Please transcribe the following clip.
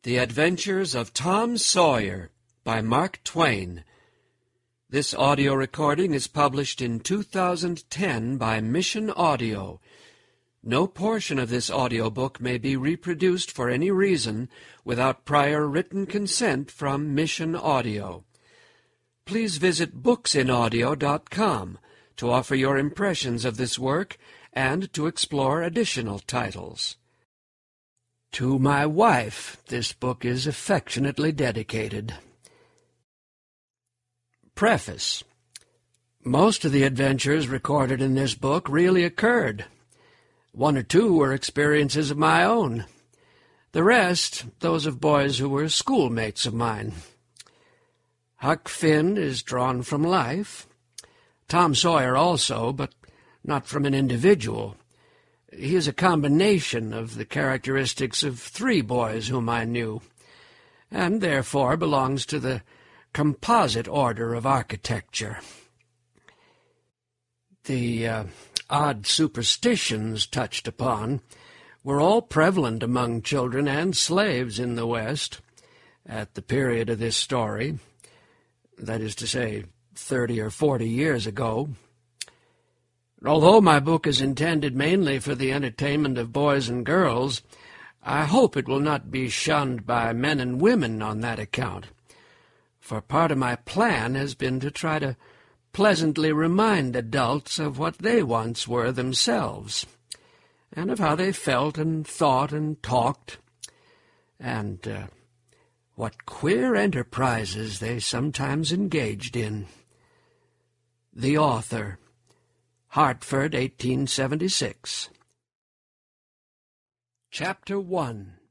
The Adventures of Tom Sawyer by Mark Twain. This audio recording is published in 2010 by Mission Audio. No portion of this audiobook may be reproduced for any reason without prior written consent from Mission Audio. Please visit booksinaudio.com to offer your impressions of this work and to explore additional titles. To my wife, this book is affectionately dedicated. Preface. Most of the adventures recorded in this book really occurred. One or two were experiences of my own. The rest, those of boys who were schoolmates of mine. Huck Finn is drawn from life. Tom Sawyer also, but not from an individual. He is a combination of the characteristics of three boys whom I knew, and therefore belongs to the composite order of architecture. The odd superstitions touched upon were all prevalent among children and slaves in the West at the period of this story, that is to say, 30 or 40 years ago. Although my book is intended mainly for the entertainment of boys and girls, I hope it will not be shunned by men and women on that account, for part of my plan has been to try to pleasantly remind adults of what they once were themselves, and of how they felt and thought and talked, and what queer enterprises they sometimes engaged in. The Author, Hartford, 1876. Chapter 1.